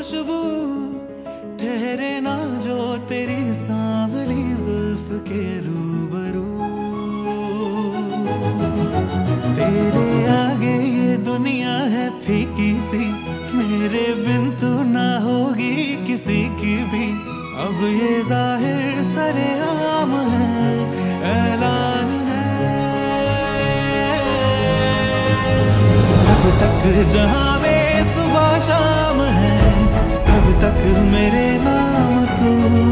खुशबू ठहरे ना जो तेरी सांवली जुल्फ के रूबरू। तेरे आगे ये दुनिया है फीकी सी, मेरे बिन तू ना होगी किसी की भी। अब ये जाहिर सरेआम है, ऐलान है। जब तक जहां में सुबह शाम है, तब तक मेरे नाम तू।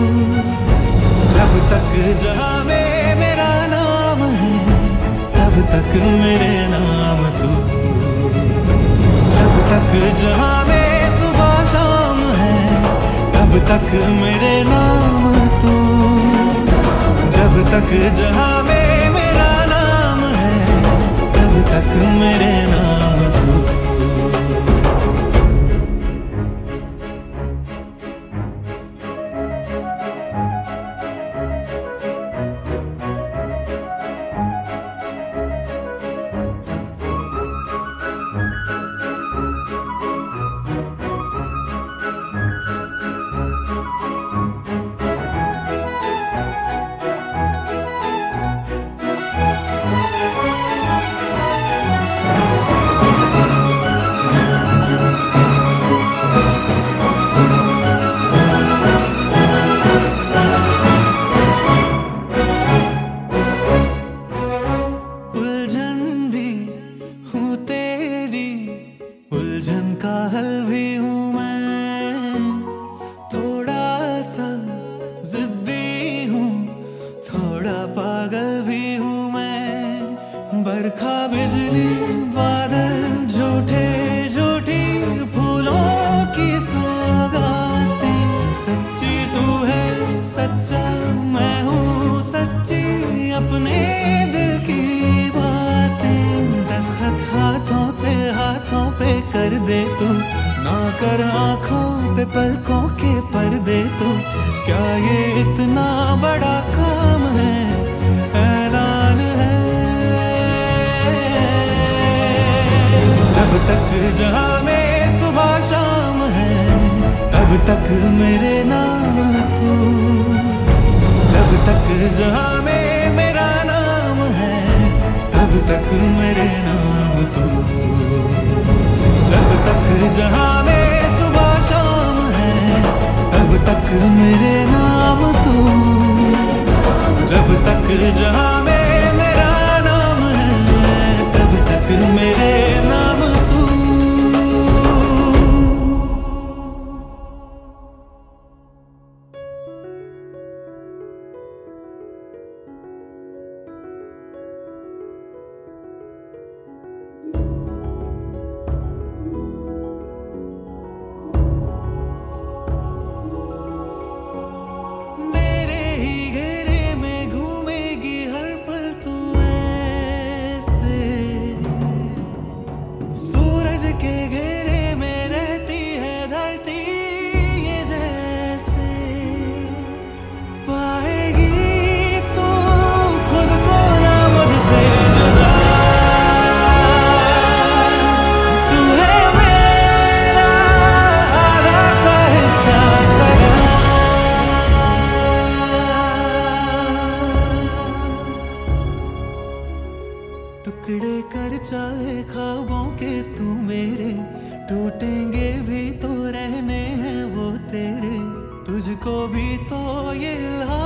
जब तक जहां में मेरा नाम है, तब तक मेरे नाम तू। जब तक जहां में सुबह शाम है, तब तक मेरे नाम तू। जब तक जहां में मेरा नाम है, तब तक मेरे नाम तू। उलझन का हल भी हूँ मैं, थोड़ा सा जिद्दी हूँ, थोड़ा पागल भी हूँ मैं। बरखा बिजली बादल झूठे झूठी फूलों की सौगातें। सच्ची तू है सच्चा मैं हूँ सच्ची, अपने दिल की बातें। दस्तखत हाथों से हाथों पे कर दे तू, ना कर आंखों पे पलकों के पर्दे तू। क्या ये इतना बड़ा काम है, ऐलान है। जब तक जहां में सुबह शाम है, तब तक मेरे नाम तू। जब तक जहां में मेरा नाम है, तब तक मेरे नाम तू। जब तक जहां में सुबह शाम है, तब तक मेरे नाम तू। जब तक जहां में मेरा नाम है, तब तक मेरे नाम तू। टुकड़े कर चाहे ख्वाबों के तू मेरे, टूटेंगे भी तो रहने हैं वो तेरे। तुझको भी तो ये